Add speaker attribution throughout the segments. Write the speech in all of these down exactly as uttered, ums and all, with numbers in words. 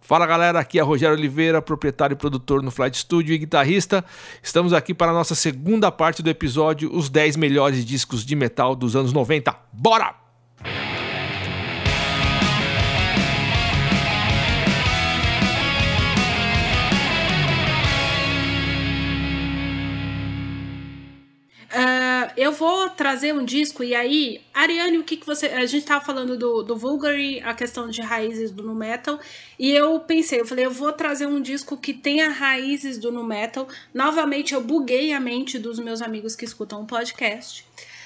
Speaker 1: Fala galera, aqui é Rogério Oliveira, proprietário e produtor no Flight Studio e guitarrista. Estamos aqui para a nossa segunda parte do episódio, os dez melhores discos de metal dos anos noventa. Bora!
Speaker 2: Uh, eu vou trazer um disco, e aí, Ariane, o que, que você... A gente tava falando do, do Vulgary, a questão de raízes do nu metal, e eu pensei, eu falei, eu vou trazer um disco que tenha raízes do nu metal. Novamente, eu buguei a mente dos meus amigos que escutam o podcast.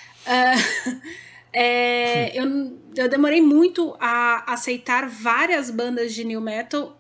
Speaker 2: Uh, é, eu, eu demorei muito a aceitar várias bandas de nu metal,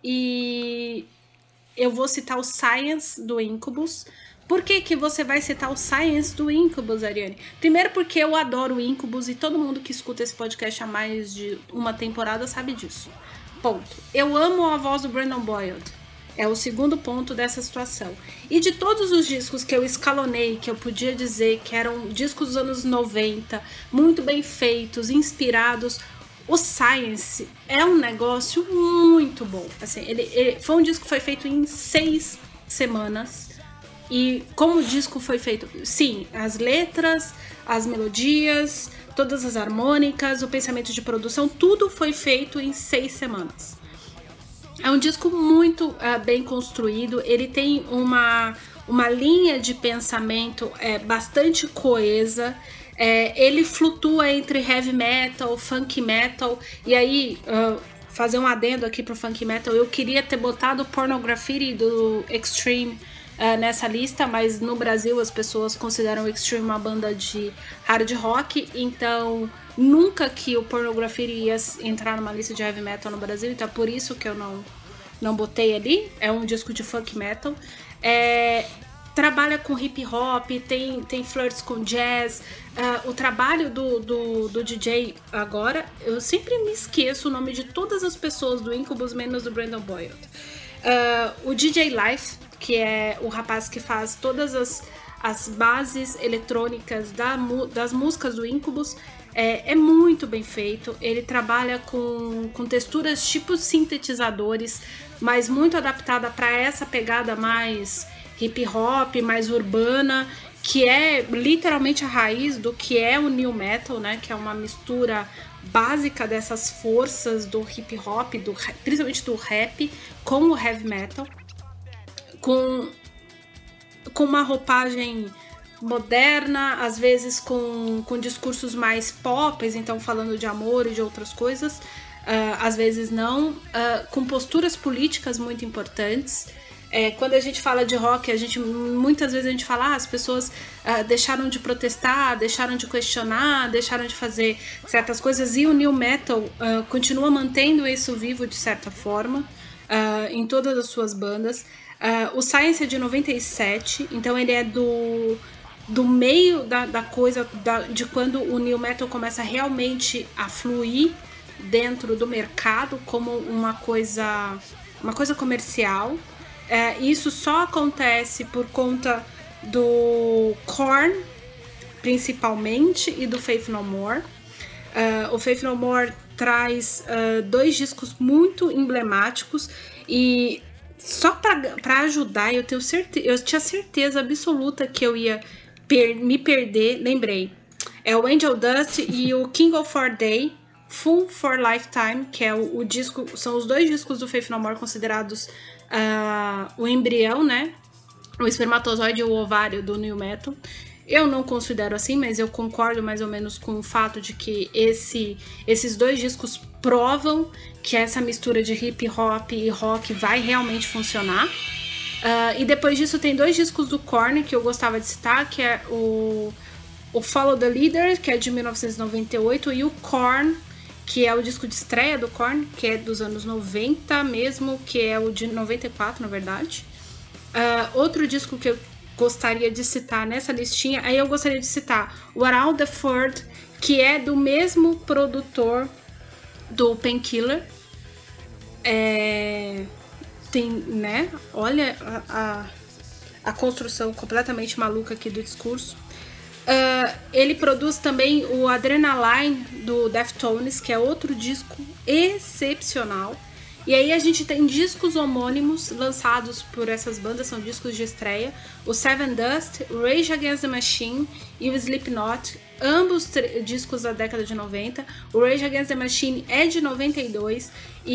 Speaker 2: e eu vou citar o Science, do Incubus. Por que que você vai citar o Science do Incubus, Ariane? Primeiro porque eu adoro o Incubus e todo mundo que escuta esse podcast há mais de uma temporada sabe disso. Ponto. Eu amo a voz do Brandon Boyd. É o segundo ponto dessa situação. E de todos os discos que eu escalonei, que eu podia dizer que eram discos dos anos noventa, muito bem feitos, inspirados, o Science é um negócio muito bom. Assim, ele, ele foi um disco que foi feito em seis semanas. E como o disco foi feito, sim, as letras, as melodias, todas as harmônicas, o pensamento de produção, tudo foi feito em seis semanas. É um disco muito uh, bem construído, ele tem uma, uma linha de pensamento é, bastante coesa, é, ele flutua entre heavy metal, funk metal, e aí... Uh, fazer um adendo aqui pro funk metal, eu queria ter botado o Pornography do Extreme Uh, nessa lista, mas no Brasil as pessoas consideram o Extreme uma banda de hard rock, então nunca que o Pornography ia entrar numa lista de heavy metal no Brasil, então é por isso que eu não, não botei ali. É um disco de funk metal, é, trabalha com hip hop, tem, tem flirts com jazz. Uh, o trabalho do, do, do D J agora, eu sempre me esqueço o nome de todas as pessoas do Incubus, menos do Brandon Boyd. Uh, o D J Life, que é o rapaz que faz todas as, as bases eletrônicas da, das músicas do Incubus, é, é muito bem feito. Ele trabalha com, com texturas tipo sintetizadores, mas muito adaptada para essa pegada mais hip hop, mais urbana, que é literalmente a raiz do que é o nu metal, né? Que é uma mistura básica dessas forças do hip hop, do, principalmente do rap, com o heavy metal. Com, com uma roupagem moderna, às vezes com, com discursos mais pop, então falando de amor e de outras coisas, uh, às vezes não, uh, com posturas políticas muito importantes. É, quando a gente fala de rock, a gente, muitas vezes a gente fala ah, as pessoas uh, deixaram de protestar, deixaram de questionar, deixaram de fazer certas coisas, e o nu metal uh, continua mantendo isso vivo de certa forma, uh, em todas as suas bandas. Uh, o Science é de noventa e sete, então ele é do, do meio da, da coisa, da, de quando o nu metal começa realmente a fluir dentro do mercado como uma coisa, uma coisa comercial. Uh, isso só acontece por conta do Korn, principalmente, e do Faith No More. Uh, o Faith No More traz uh, dois discos muito emblemáticos, e só para ajudar, eu, tenho certe- eu tinha certeza absoluta que eu ia per- me perder. Lembrei, é o Angel Dust e o King of Our Day, Full for Lifetime, que é o, o disco, são os dois discos do Faith No More considerados uh, o embrião, né? O espermatozoide e o ovário do nu metal. Eu não considero assim, mas eu concordo mais ou menos com o fato de que esse, esses dois discos provam que essa mistura de hip hop e rock vai realmente funcionar. Uh, e depois disso tem dois discos do Korn que eu gostava de citar, que é o, o Follow the Leader, que é de mil novecentos e noventa e oito, e o Korn, que é o disco de estreia do Korn, que é dos anos noventa mesmo, que é o de noventa e quatro, na verdade. Uh, outro disco que eu gostaria de citar nessa listinha, aí eu gostaria de citar o Around the Ford, que é do mesmo produtor do Painkiller. É, tem, né? Olha a, a, a construção completamente maluca aqui do discurso. Uh, ele produz também o Adrenaline do Deftones, que é outro disco excepcional. E aí a gente tem discos homônimos lançados por essas bandas, são discos de estreia. O Seven Dust, Rage Against the Machine e o Slipknot, ambos discos da década de noventa. O Rage Against the Machine é de noventa e dois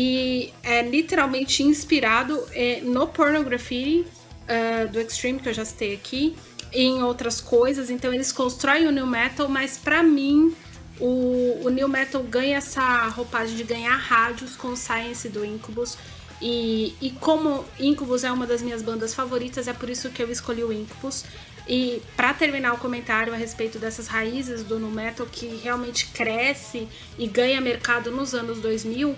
Speaker 2: e é literalmente inspirado é, no Pornography uh, do Extreme, que eu já citei aqui, e em outras coisas. Então eles constroem o New Metal, mas pra mim o, o New Metal ganha essa roupagem de ganhar rádios com o Science do Incubus. E, e como Incubus é uma das minhas bandas favoritas, é por isso que eu escolhi o Incubus. E para terminar o comentário a respeito dessas raízes do nu metal que realmente cresce e ganha mercado nos anos dois mil,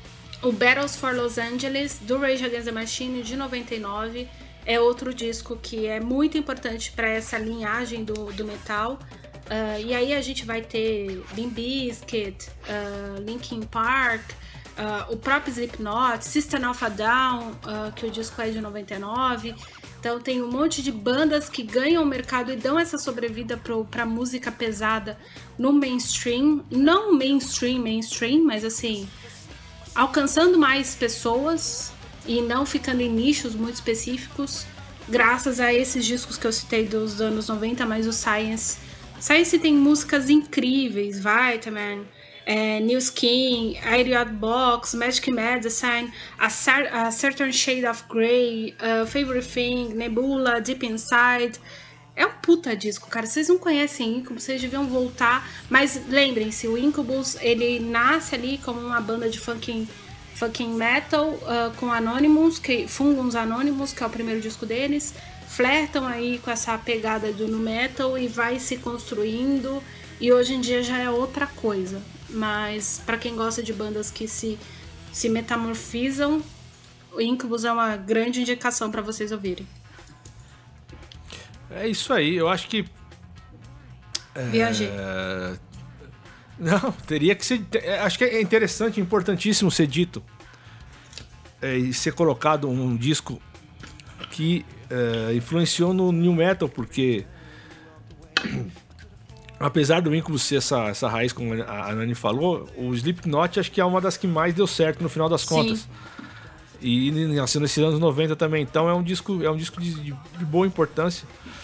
Speaker 2: o Battles for Los Angeles do Rage Against the Machine de noventa e nove é outro disco que é muito importante para essa linhagem do, do metal. Uh, e aí a gente vai ter Limp Bizkit, uh, Linkin Park, uh, o próprio Slipknot, System of a Down, uh, que o disco é de noventa e nove. Então tem um monte de bandas que ganham o mercado e dão essa sobrevida para música pesada no mainstream. Não mainstream, mainstream, mas assim, alcançando mais pessoas e não ficando em nichos muito específicos, graças a esses discos que eu citei dos anos noventa, mas o Science. Science tem músicas incríveis, Vitamin, É, New Skin, Idiot Box, Magic Medicine, a, Cer- a Certain Shade of Grey, uh, Favorite Thing, Nebula, Deep Inside. É um puta disco, cara. Vocês não conhecem Incubus, vocês deviam voltar. Mas lembrem-se, o Incubus, ele nasce ali como uma banda de funkin, funkin metal, uh, com Anonymous, que, Fungus Anonymous, que é o primeiro disco deles. Flertam aí com essa pegada do nu metal e vai se construindo. E hoje em dia já é outra coisa. Mas para quem gosta de bandas que se, se metamorfizam, o Incubus é uma grande indicação para vocês ouvirem.
Speaker 1: É isso aí, eu acho que... É...
Speaker 2: Viajei.
Speaker 1: Não, teria que ser... Acho que é interessante, importantíssimo ser dito é, e ser colocado um disco que é, influenciou no New Metal, porque... Apesar do Incubus ser essa, essa raiz, como a Nani falou, o Slipknot acho que é uma das que mais deu certo no final das contas. Sim. E nasceu nesses anos noventa também. Então é um disco, é um disco de, de, de boa importância.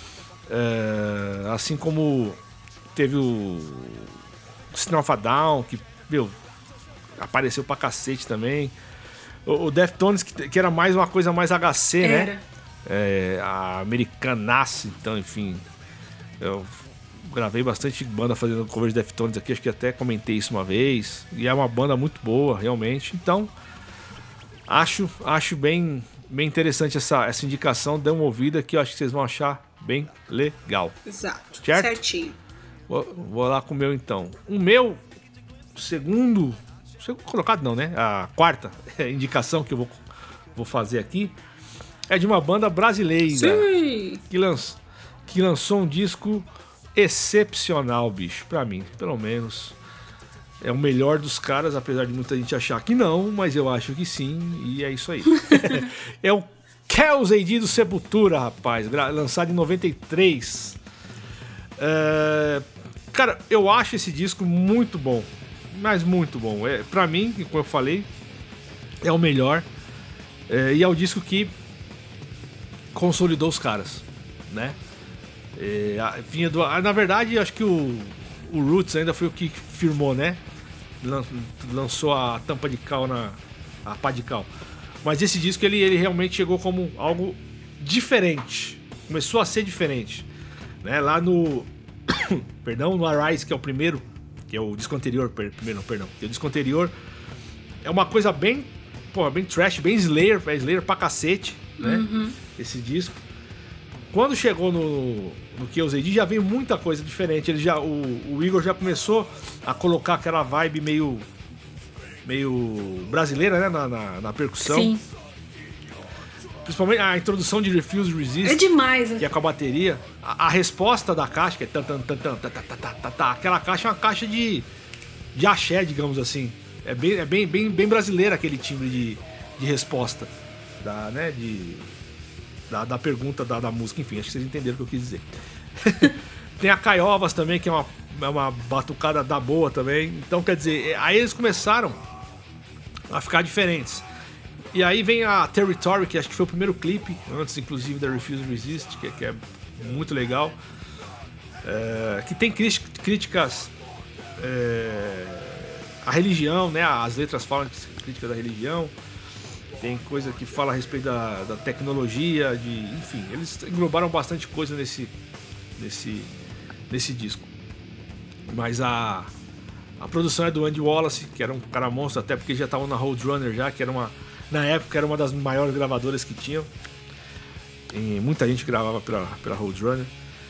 Speaker 1: É, assim como teve o System of a Down, que meu, apareceu pra cacete também. O, o Deftones, que, que era mais uma coisa mais H C, era. né? É, a americanaça, então, enfim... Eu, gravei bastante banda fazendo cover de Deftones aqui, acho que até comentei isso uma vez. E é uma banda muito boa, realmente. Então, acho, acho bem, bem interessante essa, essa indicação. Dê uma ouvida que eu acho que vocês vão achar bem legal.
Speaker 2: Exato,
Speaker 1: certo?
Speaker 2: certinho.
Speaker 1: Vou, vou lá com o meu então. O meu segundo... Segundo colocado não, né? A quarta indicação que eu vou, vou fazer aqui é de uma banda brasileira.
Speaker 2: Sim.
Speaker 1: Que, lanç, que lançou um disco... excepcional, bicho, pra mim, pelo menos é o melhor dos caras, apesar de muita gente achar que não, mas eu acho que sim, e é isso aí. É o Chaos A D do Sepultura, rapaz, lançado em noventa e três. É... Cara, eu acho esse disco muito bom, mas muito bom. É, pra mim, como eu falei, é o melhor, é, e é o disco que consolidou os caras, né? É, vinha do, na verdade, acho que o, o Roots ainda foi o que firmou, né? Lan, lançou a tampa de cal na. A pá de cal. Mas esse disco ele, ele realmente chegou como algo diferente. Começou a ser diferente. Né? Lá no. Perdão, no Arise, que é o primeiro. Que é o disco anterior. Per, primeiro, não, perdão. Que é o disco anterior. É uma coisa bem. Pô, bem trash, bem Slayer. É Slayer pra cacete, né? Uhum. Esse disco. Quando chegou no, no Chaos A D já veio muita coisa diferente. Ele já, o, o Igor já começou a colocar aquela vibe meio, meio brasileira, né, na, na, na percussão.
Speaker 2: Sim.
Speaker 1: Principalmente a introdução de Refuse Resist.
Speaker 2: É demais.
Speaker 1: Que é com a bateria. A, a resposta da caixa, que é tan, tan, tan, tan, tan, tan, tan, tan, tan, aquela caixa é uma caixa de, de axé, digamos assim. É bem, é bem, bem, bem brasileiro aquele timbre de, de resposta. Da, né, de... Da, da pergunta da, da música, enfim, acho que vocês entenderam o que eu quis dizer. Tem a Caiovas também, que é uma, é uma batucada da boa também. Então, quer dizer, aí eles começaram a ficar diferentes. E aí vem a Territory, que acho que foi o primeiro clipe, antes inclusive da Refuse Resist, que, que é muito legal. É, que tem críticas é, à religião, né? As letras falam de crítica da religião. Tem coisa que fala a respeito da, da tecnologia, de, enfim, eles englobaram bastante coisa nesse, nesse, nesse disco. Mas a, a produção é do Andy Wallace, que era um cara monstro, até porque já estava na Roadrunner já, que era uma, na época era uma das maiores gravadoras que tinham. E muita gente gravava pela, pela Roadrunner.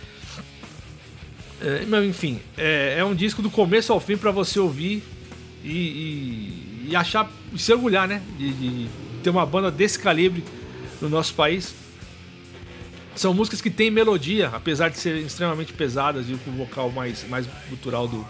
Speaker 1: É, mas enfim, é, é um disco do começo ao fim para você ouvir e, e, e achar, e se orgulhar, né? De, de ter uma banda desse calibre no nosso país. São músicas que têm melodia, apesar de serem extremamente pesadas e com o vocal mais, mais gutural do,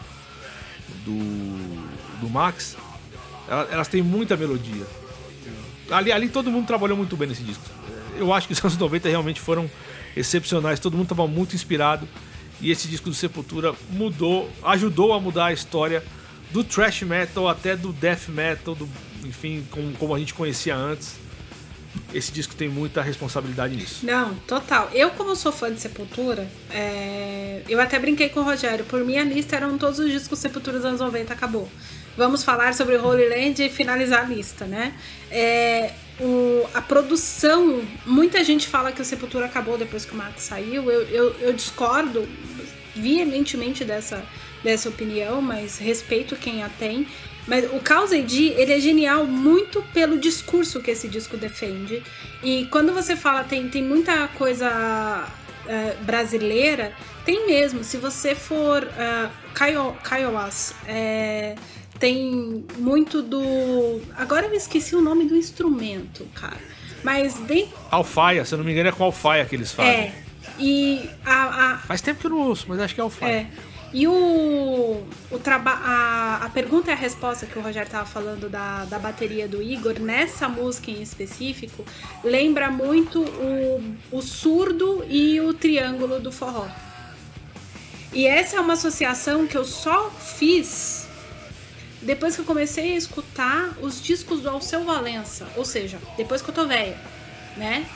Speaker 1: do, do Max. Elas, elas têm muita melodia. Ali, ali todo mundo trabalhou muito bem nesse disco. Eu acho que os anos noventa realmente foram excepcionais, todo mundo estava muito inspirado. E esse disco do Sepultura mudou, ajudou a mudar a história do thrash metal até do death metal, do, enfim, como, como a gente conhecia antes. Esse disco tem muita responsabilidade nisso.
Speaker 2: Não, total. Eu, como sou fã de Sepultura, é... eu até brinquei com o Rogério. Por minha lista eram todos os discos Sepultura dos anos noventa, acabou. Vamos falar sobre Holy Land e finalizar a lista, né? É... O... A produção, muita gente fala que o Sepultura acabou depois que o Max saiu. Eu, eu, eu discordo veementemente dessa, dessa opinião, mas respeito quem a tem. Mas o Cause A D, ele é genial muito pelo discurso que esse disco defende. E quando você fala, tem, tem muita coisa uh, brasileira, tem mesmo. Se você for uh, Kiowas, é, tem muito do... Agora eu esqueci o nome do instrumento, cara. Mas bem...
Speaker 1: Alfaia, se eu não me engano é com alfaia que eles fazem.
Speaker 2: É, e a... a...
Speaker 1: Faz tempo que eu não ouço, mas acho que é alfaia.
Speaker 2: É. E o, o traba, a, a pergunta e a resposta que o Rogério estava falando da, da bateria do Igor, nessa música em específico, lembra muito o, o surdo e o triângulo do forró. E essa é uma associação que eu só fiz depois que eu comecei a escutar os discos do Alceu Valença, ou seja, depois que eu tô velha, né?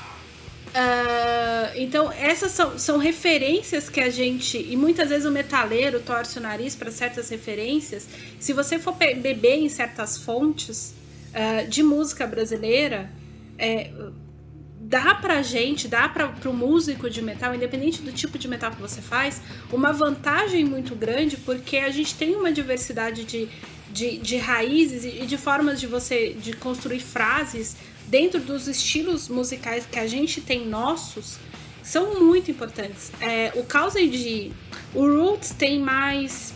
Speaker 2: Uh, então essas são, são referências que a gente, e muitas vezes o metaleiro torce o nariz para certas referências. Se você for beber em certas fontes uh, de música brasileira, é, dá pra gente, dá pra, pro músico de metal, independente do tipo de metal que você faz, uma vantagem muito grande, porque a gente tem uma diversidade de, de, de raízes e de formas de você de construir frases dentro dos estilos musicais que a gente tem nossos, são muito importantes. É, o Cause A D, o Roots tem mais...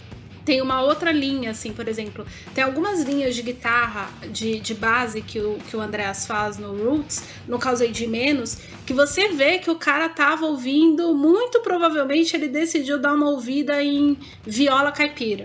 Speaker 2: Tem uma outra linha, assim, por exemplo. Tem algumas linhas de guitarra, de, de base que o, que o Andreas faz no Roots, no Cause A D menos, que você vê que o cara tava ouvindo, muito provavelmente ele decidiu dar uma ouvida em viola caipira.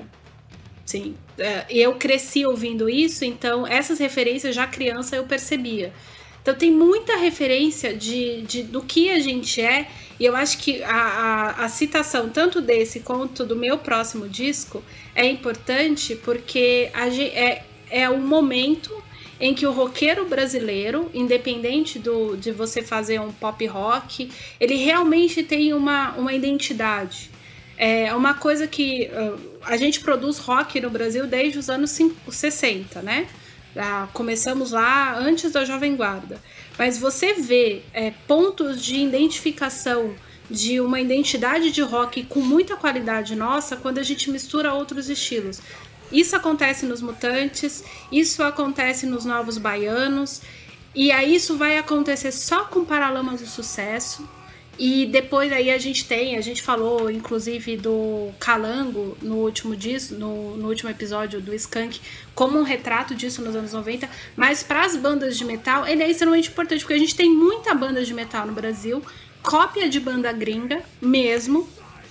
Speaker 2: Sim, eu cresci ouvindo isso, então essas referências já criança eu percebia. Então tem muita referência de, de, do que a gente é, e eu acho que a, a, a citação tanto desse quanto do meu próximo disco é importante porque a, é, é o momento em que o roqueiro brasileiro, independente do, de você fazer um pop rock, ele realmente tem uma, uma identidade. É uma coisa que uh, a gente produz rock no Brasil desde os anos sessenta, né? Ah, começamos lá antes da Jovem Guarda. Mas você vê é, pontos de identificação de uma identidade de rock com muita qualidade nossa quando a gente mistura outros estilos. Isso acontece nos Mutantes, isso acontece nos Novos Baianos, e aí isso vai acontecer só com Paralamas do Sucesso. E depois aí a gente tem, a gente falou inclusive do Calango no último, disco, no, no último episódio do Skank, como um retrato disso nos anos noventa, mas para as bandas de metal ele é extremamente importante, porque a gente tem muita banda de metal no Brasil, cópia de banda gringa mesmo.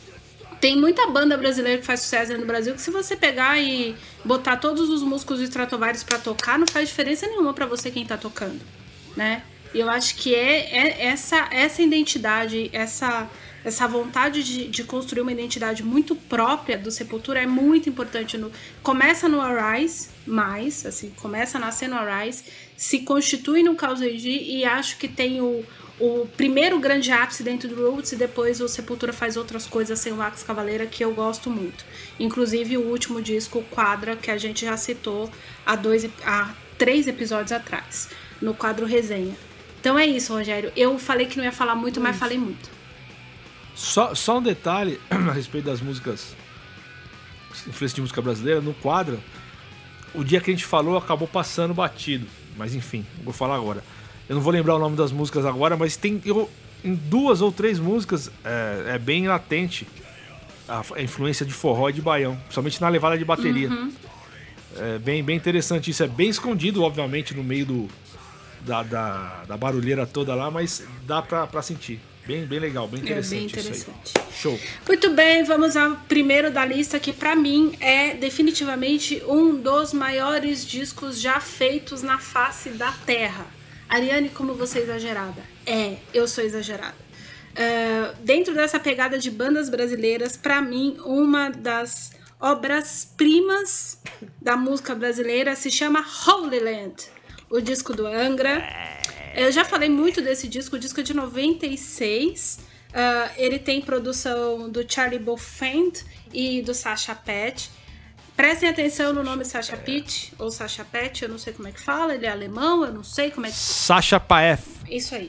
Speaker 2: Tem muita banda brasileira que faz sucesso no Brasil, que se você pegar e botar todos os músicos e Stratovarius para tocar, não faz diferença nenhuma para você quem tá tocando, né? Eu acho que é, é essa, essa identidade, essa essa vontade de, de construir uma identidade muito própria do Sepultura é muito importante. No, começa no Arise, mais, assim, começa a nascer no Arise, se constitui no Cause A D e acho que tem o, o primeiro grande ápice dentro do Roots e depois o Sepultura faz outras coisas sem o Wax Cavaleira que eu gosto muito. Inclusive o último disco, Quadra, que a gente já citou há, dois, há três episódios atrás, no quadro Resenha. Então é isso, Rogério. Eu falei que não ia falar muito, é mas falei muito.
Speaker 1: Só, só um detalhe a respeito das músicas, influência de música brasileira, no quadro, o dia que a gente falou acabou passando batido, mas enfim, vou falar agora. Eu não vou lembrar o nome das músicas agora, mas tem eu, em duas ou três músicas é, é bem latente a, a influência de forró e de baião, principalmente na levada de bateria.
Speaker 2: Uhum.
Speaker 1: É bem, bem interessante isso, é bem escondido, obviamente, no meio do, da, da, da barulheira toda lá, mas dá pra, pra sentir. Bem, bem legal, bem interessante, é bem interessante. Isso aí. Show.
Speaker 2: Muito bem, vamos ao primeiro da lista, que pra mim é definitivamente um dos maiores discos já feitos na face da Terra. Ariane, como você é exagerada? É, eu sou exagerada. Uh, dentro dessa pegada de bandas brasileiras, pra mim, uma das obras-primas da música brasileira se chama Holy Land, o disco do Angra. Eu já falei muito desse disco, o disco é de noventa e seis. Uh, ele tem produção do Charlie Bauerfeind e do Sacha Pet. Prestem atenção no nome Sacha Pet, ou Sacha Pet, eu não sei como é que fala, ele é alemão, eu não sei como é que...
Speaker 1: Sacha Paef.
Speaker 2: Isso aí.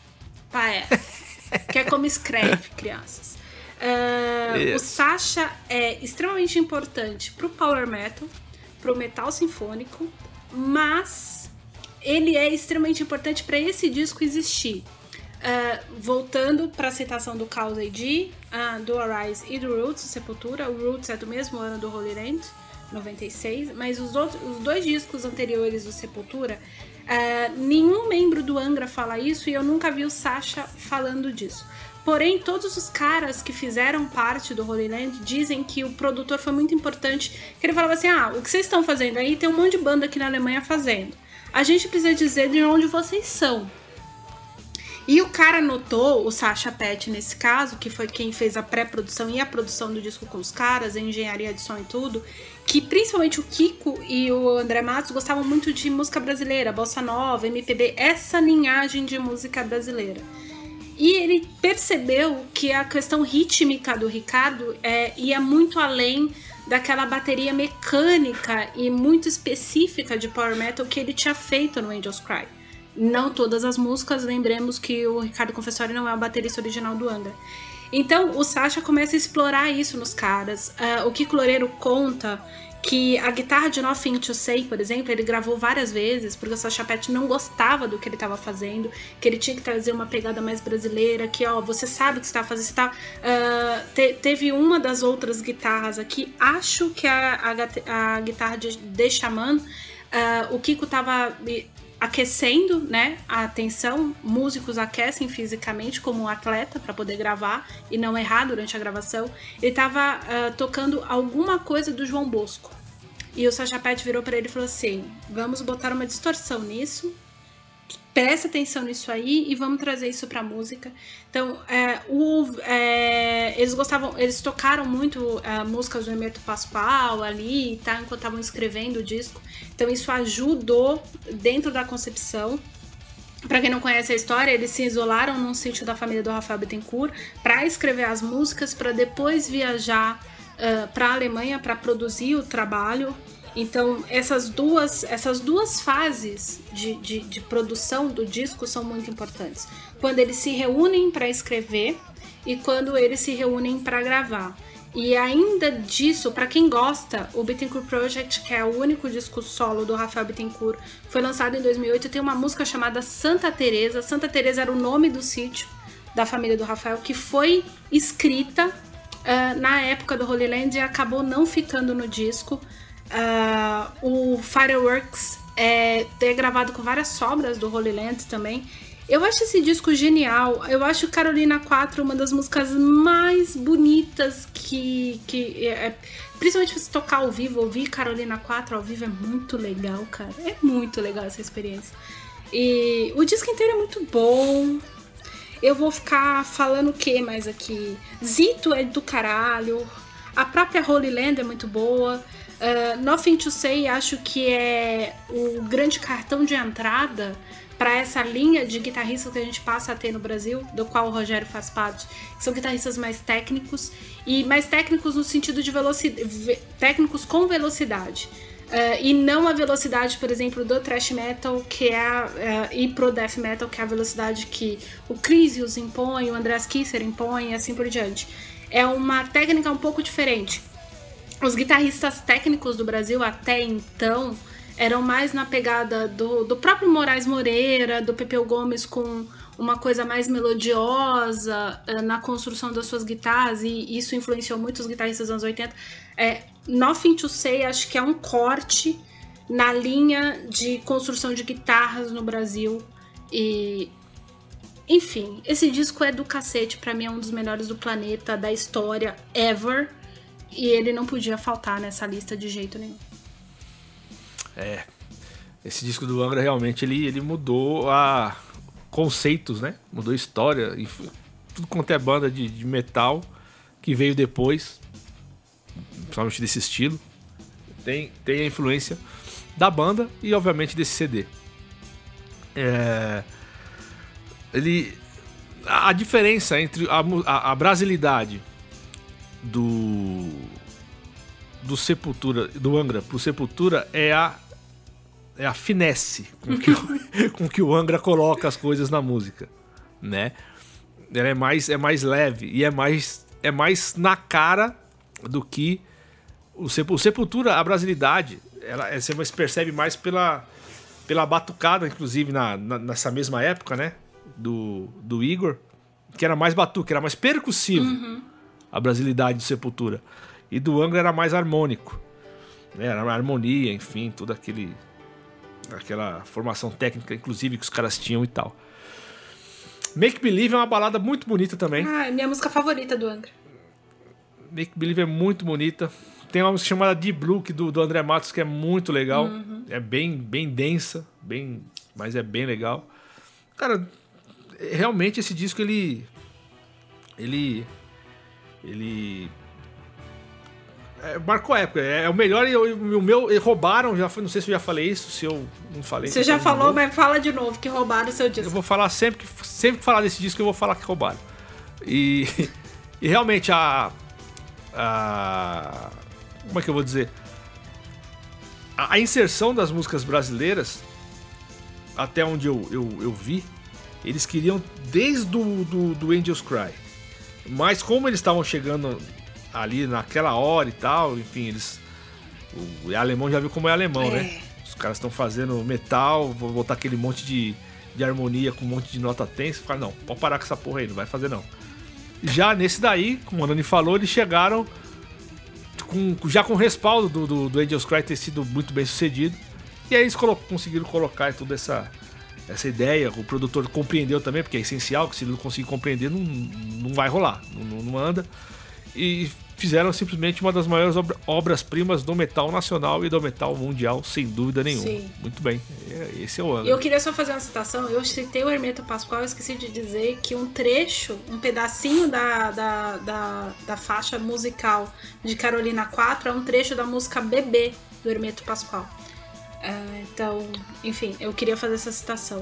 Speaker 2: Paef. Que é como escreve, crianças. Uh, o Sacha é extremamente importante pro power metal, pro metal sinfônico, mas... ele é extremamente importante para esse disco existir. Uh, voltando para a citação do Cause A D, uh, do Arise e do Roots, Sepultura. O Roots é do mesmo ano do Holy Land, noventa e seis, mas os, outros, os dois discos anteriores do Sepultura, uh, nenhum membro do Angra fala isso e eu nunca vi o Sacha falando disso. Porém, todos os caras que fizeram parte do Holy Land dizem que o produtor foi muito importante, que ele falava assim, ah, o que vocês estão fazendo aí, tem um monte de banda aqui na Alemanha fazendo. A gente precisa dizer de onde vocês são. E o cara notou, o Sacha Pet nesse caso, que foi quem fez a pré-produção e a produção do disco com os caras, a engenharia de som e tudo, que principalmente o Kiko e o André Matos gostavam muito de música brasileira, bossa nova, M P B, essa linhagem de música brasileira. E ele percebeu que a questão rítmica do Ricardo é, ia muito além daquela bateria mecânica e muito específica de power metal que ele tinha feito no Angels Cry. Não todas as músicas, lembremos que o Ricardo Confessori não é o baterista original do Angra. Então o Sacha começa a explorar isso nos caras. Uh, o Kiko Loureiro conta que a guitarra de Nothing to Say, por exemplo, ele gravou várias vezes, porque o Sacha Pet não gostava do que ele estava fazendo, que ele tinha que trazer uma pegada mais brasileira, que ó, você sabe o que você está fazendo, você tá, uh, te, teve uma das outras guitarras aqui, acho que a, a, a guitarra de The Shaman, uh, o Kiko estava aquecendo, né, a atenção, músicos aquecem fisicamente como um atleta para poder gravar e não errar durante a gravação. Ele estava uh, tocando alguma coisa do João Bosco e o Sacha Pet virou para ele e falou assim, vamos botar uma distorção nisso, presta atenção nisso aí e vamos trazer isso pra música. Então, é, o, é, eles gostavam, eles tocaram muito é, músicas do Hermeto Pascoal ali, tá, enquanto estavam escrevendo o disco. Então, isso ajudou dentro da concepção. Pra quem não conhece a história, eles se isolaram num sítio da família do Rafael Bittencourt pra escrever as músicas, pra depois viajar uh, pra Alemanha pra produzir o trabalho. Então, essas duas, essas duas fases de, de, de produção do disco são muito importantes. Quando eles se reúnem para escrever e quando eles se reúnem para gravar. E ainda disso, para quem gosta, o Bittencourt Project, que é o único disco solo do Rafael Bittencourt, foi lançado em dois mil e oito, tem uma música chamada Santa Teresa. Santa Teresa era o nome do sítio da família do Rafael, que foi escrita uh, na época do Holy Land e acabou não ficando no disco. Uh, o Fireworks é, é gravado com várias sobras do Holy Land também. Eu acho esse disco genial. Eu acho Carolina quatro uma das músicas mais bonitas que, que é, principalmente você tocar ao vivo. Ouvir Carolina quatro ao vivo é muito legal, cara. É muito legal essa experiência. E o disco inteiro é muito bom. Eu vou ficar falando o que mais aqui? Zito é do caralho. A própria Holy Land é muito boa. Uh, Nothing to Say acho que é o grande cartão de entrada para essa linha de guitarristas que a gente passa a ter no Brasil, do qual o Rogério faz parte, que são guitarristas mais técnicos, e mais técnicos no sentido de velocidade, técnicos com velocidade, uh, e não a velocidade, por exemplo, do thrash metal, que é uh, e pro death metal, que é a velocidade que o Crisius impõe, o Andreas Kisser impõe, e assim por diante. É uma técnica um pouco diferente. Os guitarristas técnicos do Brasil até então eram mais na pegada do, do próprio Moraes Moreira, do Pepeu Gomes, com uma coisa mais melodiosa uh, na construção das suas guitarras, e isso influenciou muito os guitarristas dos anos oitenta. É, Nothing to Say acho que é um corte na linha de construção de guitarras no Brasil. E, enfim, esse disco é do cacete, pra mim é um dos melhores do planeta, da história, ever, e ele não podia faltar nessa lista de jeito nenhum.
Speaker 1: É, esse disco do Angra realmente ele, ele mudou a conceitos, né? Mudou a história, e tudo quanto é banda de, de metal que veio depois, principalmente desse estilo, tem, tem a influência da banda e obviamente desse C D. É, ele, a, a diferença entre a, a, a brasilidade do do Sepultura, do Angra pro Sepultura é a é a finesse com que, o, com que o Angra coloca as coisas na música, né? Ela é mais, é mais leve e é mais, é mais na cara do que o Sepultura. A brasilidade, ela, você percebe mais pela, pela batucada, inclusive na, na, nessa mesma época, né? Do, do Igor, que era mais batuque, era mais percussivo. Uhum. A brasilidade do Sepultura. E do Angra era mais harmônico, né? Era uma harmonia, enfim, toda aquele aquela formação técnica, inclusive, que os caras tinham e tal. Make Believe é uma balada muito bonita também.
Speaker 2: Ah, é minha música favorita do Angra.
Speaker 1: Make Believe é muito bonita. Tem uma música chamada Deep Blue do, do André Matos, que é muito legal. Uhum. É bem, bem densa, bem, mas é bem legal. Cara, realmente esse disco, ele... Ele... Ele... É, marcou a época, é o melhor. E o meu roubaram, já foi, não sei se eu já falei isso, se eu não falei.
Speaker 2: Você já falou, mas fala de novo que roubaram o seu disco.
Speaker 1: Eu vou falar sempre que, sempre que falar desse disco, eu vou falar que roubaram. E, e realmente a, a. Como é que eu vou dizer? A, a inserção das músicas brasileiras, até onde eu, eu, eu vi, eles queriam desde do, do, do Angels Cry. Mas como eles estavam chegando ali naquela hora e tal, enfim, eles... O alemão já viu como é alemão, é. né? Os caras estão fazendo metal, vou botar aquele monte de, de harmonia com um monte de nota tensa, e fala, não, pode parar com essa porra aí, não vai fazer não. Já nesse daí, como o Nani falou, eles chegaram com, já com o respaldo do, do, do Angels Cry ter sido muito bem sucedido, e aí eles colo- conseguiram colocar toda essa, essa ideia, o produtor compreendeu também, porque é essencial, que se ele não conseguir compreender, não, não vai rolar, não, não anda. E fizeram simplesmente uma das maiores obras-primas do metal nacional e do metal mundial, sem dúvida nenhuma. Sim. Muito bem, esse é o Angra.
Speaker 2: Eu queria só fazer uma citação, eu citei o Hermeto Pascoal, eu esqueci de dizer que um trecho, um pedacinho da, da, da, da faixa musical de Carolina quatro é um trecho da música Bebê, do Hermeto Pascoal. Uh, então, enfim, eu queria fazer essa citação.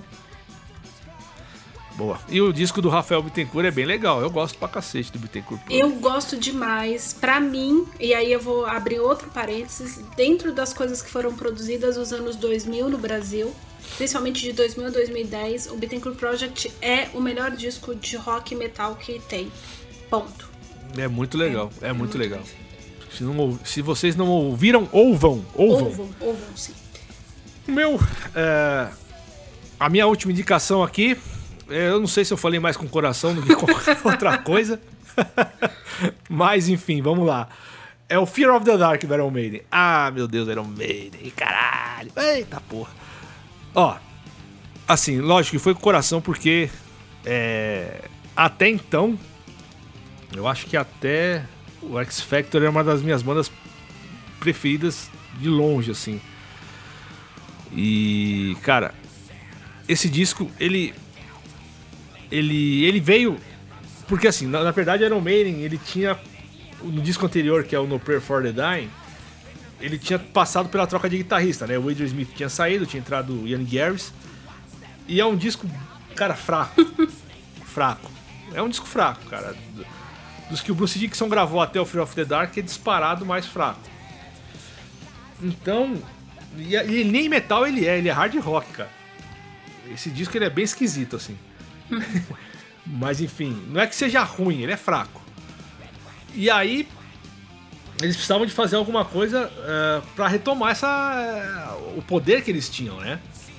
Speaker 1: Boa. E o disco do Rafael Bittencourt é bem legal. Eu gosto pra cacete do Bittencourt.
Speaker 2: Eu gosto demais. Pra mim, e aí eu vou abrir outro parênteses, dentro das coisas que foram produzidas nos anos dois mil no Brasil, principalmente de dois mil a dois mil e dez, o Bittencourt Project é o melhor disco de rock e metal que tem. Ponto.
Speaker 1: É muito legal. É, é, é muito, muito legal. Se, não, se vocês não ouviram, ouvam. Ouvam,
Speaker 2: ouvam, ouvam sim.
Speaker 1: O meu... É, a minha última indicação aqui... Eu não sei se eu falei mais com o coração do que com outra coisa. Mas, enfim, vamos lá. É o Fear of the Dark do Iron Maiden. Ah, meu Deus, Iron Maiden. Caralho. Eita porra. Ó, assim, lógico que foi com o coração porque é, até então, eu acho que até o X Factor é uma das minhas bandas preferidas de longe, assim. E, cara, esse disco, ele... ele, ele veio... Porque assim, na, na verdade Iron Maiden, ele tinha... No disco anterior, que é o No Prayer for the Dying, ele tinha passado pela troca de guitarrista, né? O Adrian Smith tinha saído, tinha entrado o Ian Garris. E é um disco, cara, fraco. Fraco. É um disco fraco, cara. Dos que o Bruce Dickinson gravou até o Fear of the Dark, é disparado mais fraco. Então, e, e nem metal ele é, ele é hard rock, cara. Esse disco ele é bem esquisito, assim. Mas enfim, não é que seja ruim, ele é fraco. E aí, eles precisavam de fazer alguma coisa uh, pra retomar essa, uh, o poder que eles tinham, né?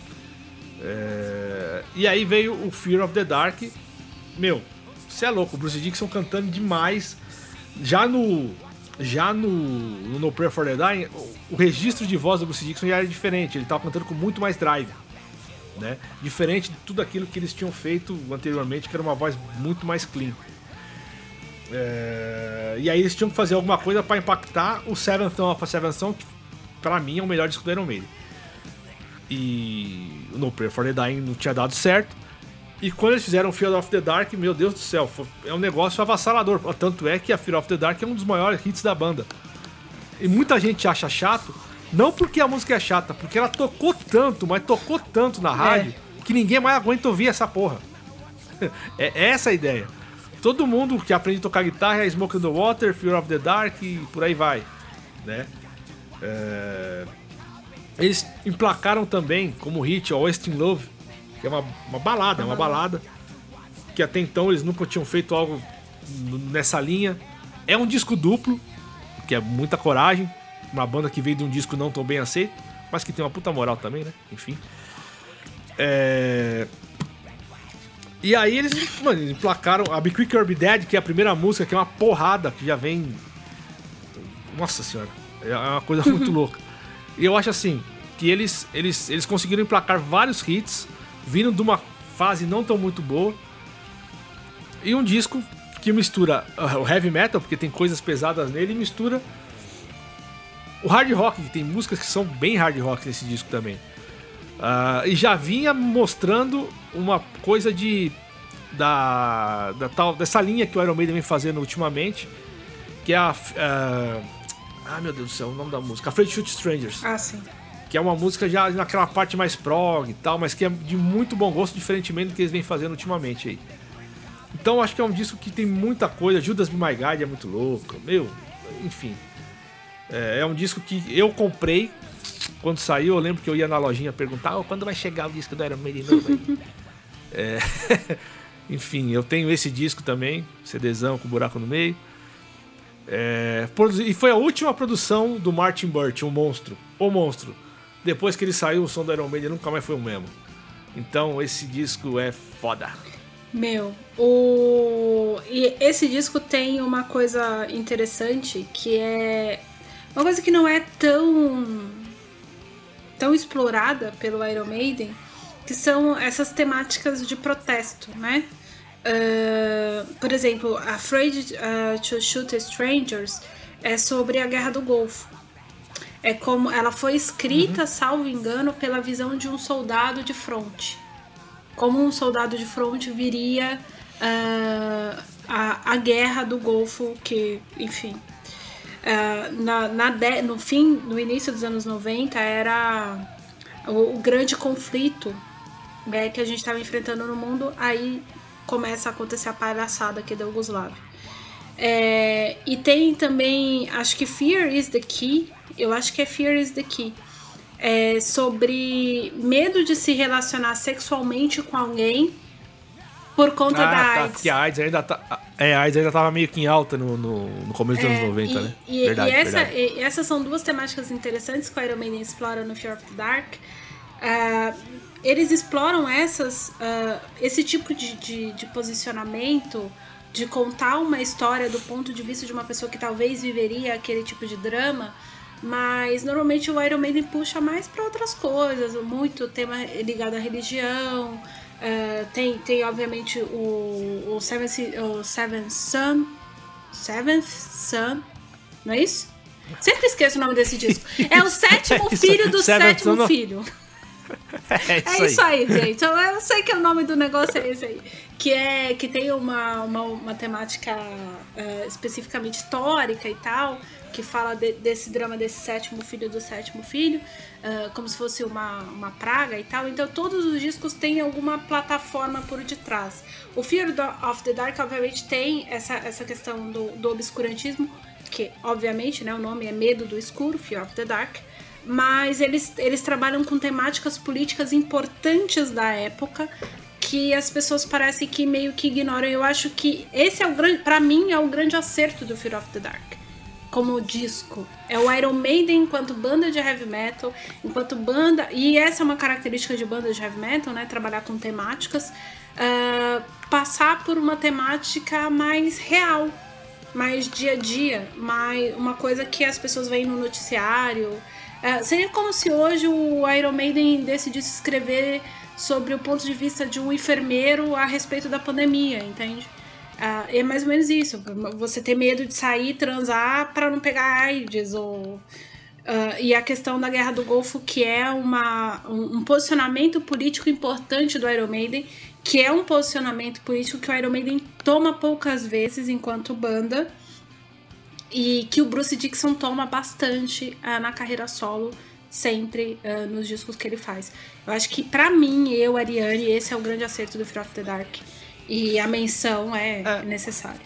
Speaker 1: Uh, e aí veio o Fear of the Dark. Meu, você é louco, o Bruce Dickinson cantando demais. Já no já no, no No Prayer for the Dying, o, o registro de voz do Bruce Dickinson já era diferente. Ele tava cantando com muito mais drive, né? Diferente de tudo aquilo que eles tinham feito anteriormente, que era uma voz muito mais clean. É, e aí eles tinham que fazer alguma coisa pra impactar o Seventh Son of a Seventh Son, que pra mim é o melhor disco do Iron Maiden. E o No Prayer for the Dying não tinha dado certo. E quando eles fizeram Fear of the Dark, meu Deus do céu, é um negócio avassalador. Tanto é que a Fear of the Dark é um dos maiores hits da banda. E muita gente acha chato, não porque a música é chata, porque ela tocou tanto, mas tocou tanto na rádio, é. que ninguém mais aguenta ouvir essa porra. É essa a ideia. Todo mundo que aprende a tocar guitarra é Smoke in the Water, Fear of the Dark e por aí vai, né? É... Eles emplacaram também como hit o Wasting Love, que é uma, uma balada, é uma balada que até então eles nunca tinham feito algo nessa linha. É um disco duplo, que é muita coragem, uma banda que veio de um disco não tão bem aceito, mas que tem uma puta moral também, né? Enfim. É... E aí eles, mano, eles emplacaram a Be Quick or Be Dead, que é a primeira música, que é uma porrada, que já vem... Nossa senhora, é uma coisa muito louca. E eu acho assim, que eles, eles, eles conseguiram emplacar vários hits, vindo de uma fase não tão muito boa, e um disco que mistura o heavy metal, porque tem coisas pesadas nele, e mistura o hard rock, que tem músicas que são bem hard rock nesse disco também. Uh, e já vinha mostrando uma coisa de da, da tal, dessa linha que o Iron Maiden vem fazendo ultimamente, que é a uh, ah meu Deus do céu, o nome da música, Afraid to Shoot Strangers.
Speaker 2: Ah, sim.
Speaker 1: Que é uma música já naquela parte mais prog e tal, mas que é de muito bom gosto, diferentemente do que eles vêm fazendo ultimamente aí. Então acho que é um disco que tem muita coisa. Judas Be My Guide é muito louco, meu, enfim. É, é um disco que eu comprei quando saiu. Eu lembro que eu ia na lojinha perguntar, oh, quando vai chegar o disco do Iron Maiden novo aí? é, enfim, eu tenho esse disco também, CDzão com buraco no meio. É, e foi a última produção do Martin Birch, o monstro, o monstro. Depois que ele saiu, o som do Iron Maiden nunca mais foi o mesmo. Então esse disco é foda.
Speaker 2: Meu, o... e esse disco tem uma coisa interessante, que é uma coisa que não é tão tão explorada pelo Iron Maiden, que são essas temáticas de protesto, né? Uh, por exemplo, Afraid uh, to Shoot Strangers é sobre a Guerra do Golfo. É como ela foi escrita, uhum. salvo engano, pela visão de um soldado de fronte. Como um soldado de fronte viria uh, a, a Guerra do Golfo, que, enfim, uh, na, na de, no fim, no início dos anos noventa, era o, o grande conflito, né, que a gente estava enfrentando no mundo. Aí começa a acontecer a palhaçada aqui da Iugoslávia. É, e tem também, acho que Fear is the Key, eu acho que é Fear is the Key, é sobre medo de se relacionar sexualmente com alguém por conta ah, da
Speaker 1: tá,
Speaker 2: AIDS.
Speaker 1: Porque a AIDS ainda, tá, é, a AIDS ainda tava meio que em alta no, no, no começo dos é, anos noventa,
Speaker 2: e,
Speaker 1: né?
Speaker 2: E,
Speaker 1: verdade,
Speaker 2: e, essa,
Speaker 1: verdade.
Speaker 2: e essas são duas temáticas interessantes que o Iron Maiden explora no Fear of the Dark. Uh, eles exploram essas, uh, esse tipo de, de, de posicionamento, de contar uma história do ponto de vista de uma pessoa que talvez viveria aquele tipo de drama, mas normalmente o Iron Maiden puxa mais para outras coisas, muito tema ligado à religião. Uh, tem, tem obviamente o, o, Seventh, o Seventh Son, Seventh Son, não é isso? Sempre esqueço o nome desse disco. É o sétimo filho do sétimo filho.
Speaker 1: É isso,
Speaker 2: é isso aí. aí, gente. Eu sei que o nome do negócio é esse aí. Que, é, que tem uma, uma, uma temática uh, especificamente histórica e tal, que fala de, desse drama desse sétimo filho do sétimo filho, uh, como se fosse uma, uma praga e tal. Então todos os discos têm alguma plataforma por detrás. O Fear of the Dark, obviamente, tem essa, essa questão do, do obscurantismo, que, obviamente, né, o nome é Medo do Escuro, Fear of the Dark, mas eles, eles trabalham com temáticas políticas importantes da época, que as pessoas parecem que meio que ignoram. Eu acho que esse é o grande, pra mim, é o grande acerto do Fear of the Dark como disco. É o Iron Maiden enquanto banda de heavy metal, enquanto banda, e essa é uma característica de banda de heavy metal, né, trabalhar com temáticas, uh, passar por uma temática mais real, mais dia a dia, mais uma coisa que as pessoas veem no noticiário. Uh, seria como se hoje o Iron Maiden decidisse escrever sobre o ponto de vista de um enfermeiro a respeito da pandemia, entende? Uh, é mais ou menos isso. Você ter medo de sair, transar para não pegar AIDS. Ou, uh, e a questão da Guerra do Golfo, que é uma, um, um posicionamento político importante do Iron Maiden, que é um posicionamento político que o Iron Maiden toma poucas vezes enquanto banda, e que o Bruce Dickinson toma bastante uh, na carreira solo, sempre uh, nos discos que ele faz. Eu acho que, pra mim, eu, Ariane, esse é o grande acerto do Fear of the Dark. E a menção é, é. necessária.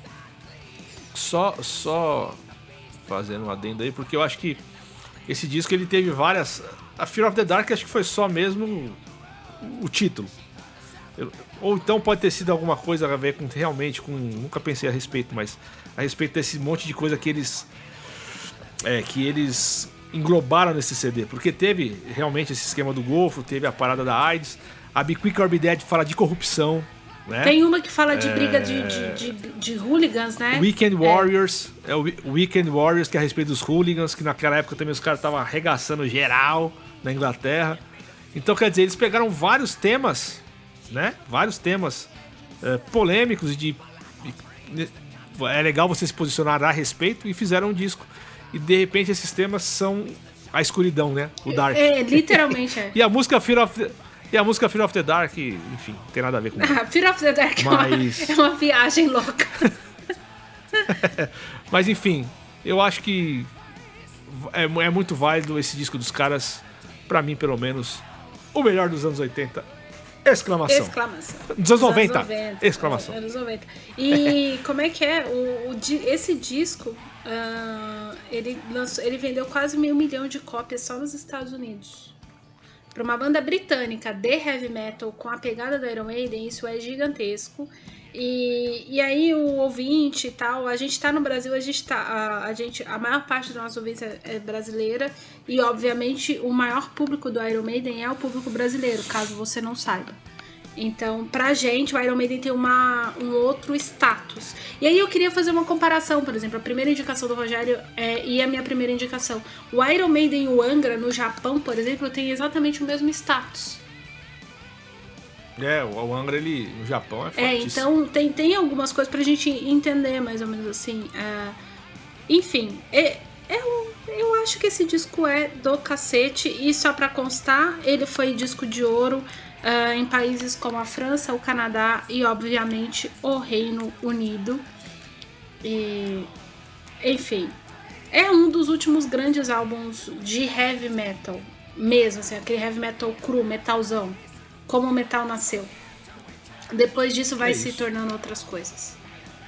Speaker 1: Só, só fazendo um adendo aí, porque eu acho que esse disco ele teve várias... A Fear of the Dark acho que foi só mesmo o título. Eu, ou então pode ter sido alguma coisa a ver com realmente com... Nunca pensei a respeito, mas a respeito desse monte de coisa que eles... É, que eles englobaram nesse C D. Porque teve realmente esse esquema do Golfo, teve a parada da AIDS, a Be Quick or Be Dead fala de corrupção, né?
Speaker 2: Tem uma que fala de é... briga de, de, de, de hooligans, né?
Speaker 1: Weekend Warriors, é. é o Weekend Warriors, que é a respeito dos hooligans, que naquela época também os caras estavam arregaçando geral na Inglaterra. Então, quer dizer, eles pegaram vários temas, né? Vários temas é, polêmicos de, de... É legal você se posicionar a respeito e fizeram um disco. E de repente esses temas são a escuridão, né? O Dark.
Speaker 2: É, literalmente é.
Speaker 1: E a música Fear of the... E a música Fear of the Dark, enfim, não tem nada a ver com isso.
Speaker 2: Ah, Fear of the Dark Mas... é, uma, é uma viagem louca.
Speaker 1: Mas enfim, eu acho que é, é muito válido esse disco dos caras, pra mim pelo menos, o melhor dos anos oitenta. Exclamação.
Speaker 2: Exclamação.
Speaker 1: Dos anos noventa.
Speaker 2: Anos noventa.
Speaker 1: Exclamação.
Speaker 2: É, anos noventa. E como é que é? O, o, esse disco, uh, ele, lançou, ele vendeu quase meio milhão de cópias só nos Estados Unidos. Para uma banda britânica de heavy metal com a pegada do Iron Maiden, isso é gigantesco. E, e aí o ouvinte e tal, a gente tá no Brasil, a gente tá, a, a, gente, a maior parte dos nossos ouvintes é, é brasileira, e obviamente o maior público do Iron Maiden é o público brasileiro, caso você não saiba. Então, pra gente, o Iron Maiden tem uma, um outro status. E aí eu queria fazer uma comparação, por exemplo, a primeira indicação do Rogério é, e a minha primeira indicação. O Iron Maiden e o Angra, no Japão, por exemplo, tem exatamente o mesmo status.
Speaker 1: É, o Angra, ele, no Japão, é fortíssimo.
Speaker 2: É, então tem, tem algumas coisas pra gente entender, mais ou menos assim. É, enfim, é, é um, eu acho que esse disco é do cacete. E só pra constar, ele foi disco de ouro Uh, em países como a França, o Canadá e, obviamente, o Reino Unido. E, enfim, é um dos últimos grandes álbuns de heavy metal, mesmo, assim, aquele heavy metal cru, metalzão, como o metal nasceu. Depois disso vai é se tornando outras coisas.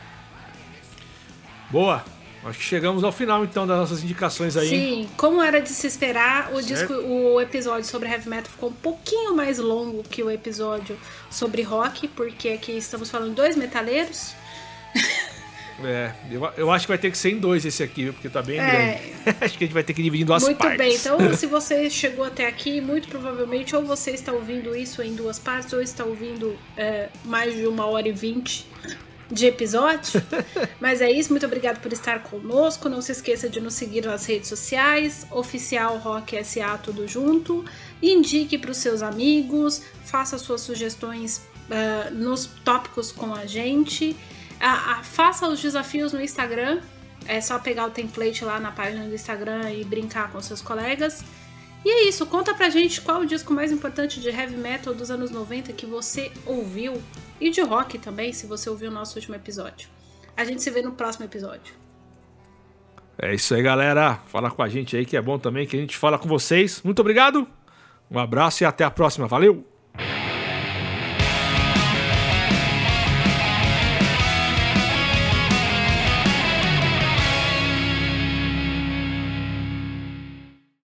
Speaker 1: Boa! Acho que chegamos ao final, então, das nossas indicações aí.
Speaker 2: Sim, como era de se esperar, o, disco, o episódio sobre heavy metal ficou um pouquinho mais longo que o episódio sobre rock, porque aqui estamos falando de dois metaleiros.
Speaker 1: É, eu, eu acho que vai ter que ser em dois esse aqui, porque tá bem é, grande. Acho que a gente vai ter que dividir em duas
Speaker 2: muito
Speaker 1: partes.
Speaker 2: Muito bem, então se você chegou até aqui, muito provavelmente ou você está ouvindo isso em duas partes, ou está ouvindo é, mais de uma hora e vinte de episódio. Mas é isso, muito obrigado por estar conosco. Não se esqueça de nos seguir nas redes sociais, Oficial Rock S A, tudo junto. Indique para os seus amigos, faça suas sugestões uh, nos tópicos com a gente. Uh, uh, faça os desafios no Instagram. É só pegar o template lá na página do Instagram e brincar com seus colegas. E é isso, conta pra gente qual o disco mais importante de heavy metal dos anos noventa que você ouviu. E de rock também, se você ouviu o nosso último episódio. A gente se vê no próximo episódio.
Speaker 1: É isso aí, galera. Fala com a gente aí que é bom também, que a gente fala com vocês. Muito obrigado, um abraço e até a próxima. Valeu!